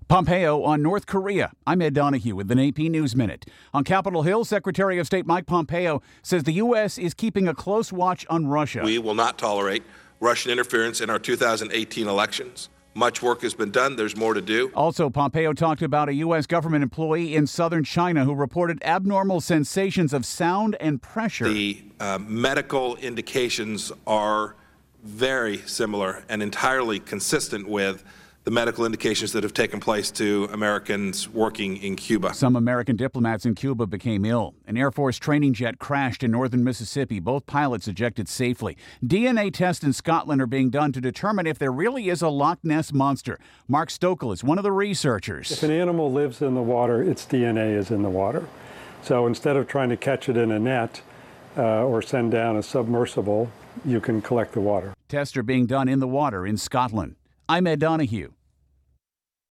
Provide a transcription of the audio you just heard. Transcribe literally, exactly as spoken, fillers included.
Pompeo on North Korea. I'm Ed Donahue with an A P News Minute. On Capitol Hill, Secretary of State Mike Pompeo says the U S is keeping a close watch on Russia. We will not tolerate Russian interference in our two thousand eighteen elections. Much work has been done. There's more to do. Also, Pompeo talked about a U S government employee in southern China who reported abnormal sensations of sound and pressure. The uh, medical indications are very similar and entirely consistent with the medical indications that have taken place to Americans working in Cuba. Some American diplomats in Cuba became ill. An Air Force training jet crashed in northern Mississippi. Both pilots ejected safely. D N A tests in Scotland are being done to determine if there really is a Loch Ness monster. Mark Stokel is one of the researchers. If an animal lives in the water, its D N A is in the water. So instead of trying to catch it in a net uh, or send down a submersible, you can collect the water. Tests are being done in the water in Scotland. I'm Ed Donahue.